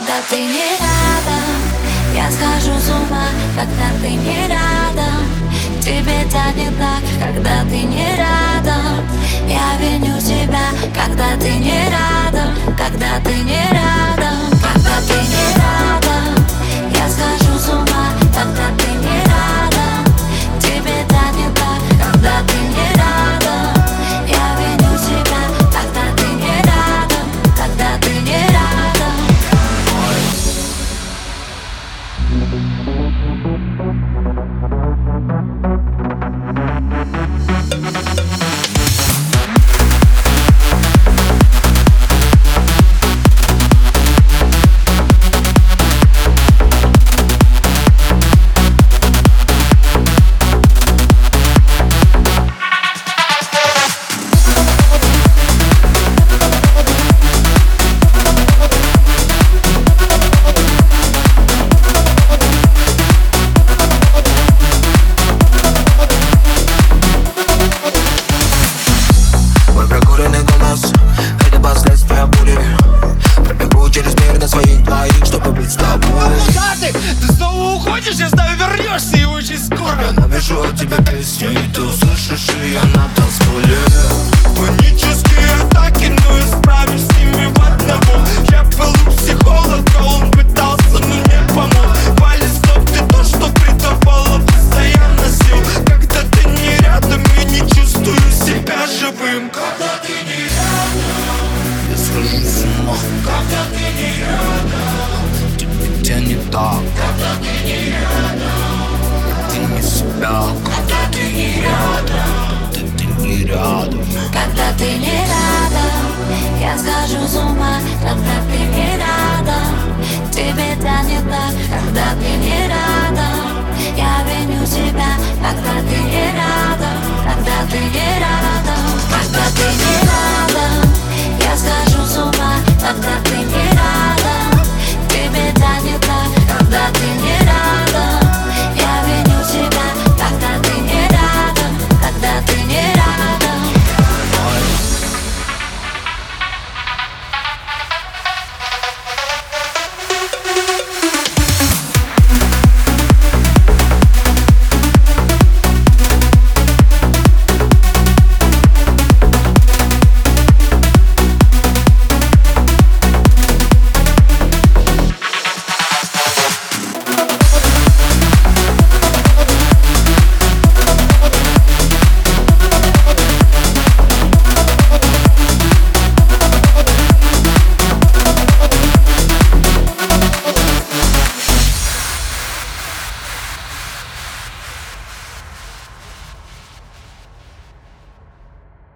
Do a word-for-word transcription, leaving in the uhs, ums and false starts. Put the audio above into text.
Когда ты не рядом, я схожу с ума. Когда ты не рядом, тебе тянет так. Когда ты не рядом, я виню себя. Когда ты не рядом, когда ты не рядом, когда ты не рядом, я схожу с ума. Когда ты не рядом, тебе тянет так. Когда ты не рядом, я виню себя. Когда ты не рядом, когда ты не рядом. Ты снова уходишь, я знаю, вернешься и очень скоро. Я навяжу от тебя песню, и ты услышишь ее на танцполе. Панические атаки, но исправишь с ними в одного. Я был у психолога, он пытался, но не помог. Вали, стоп, ты то, что придавало постоянно сил. Когда ты не рядом, я не чувствую себя живым. Когда ты не рядом, Я схожу с ума. когда ты не рядом, Тебе тянет так. когда ты не рядом, Ты не себя. когда ты не рядом. Ты, ты не рядом. Когда ты не рядом, я схожу с ума. Когда ты не рядом, тебе тянет так. Когда ты не рядом, я виню себя. Когда ты не рядом, когда ты не рядом, когда ты не рядом.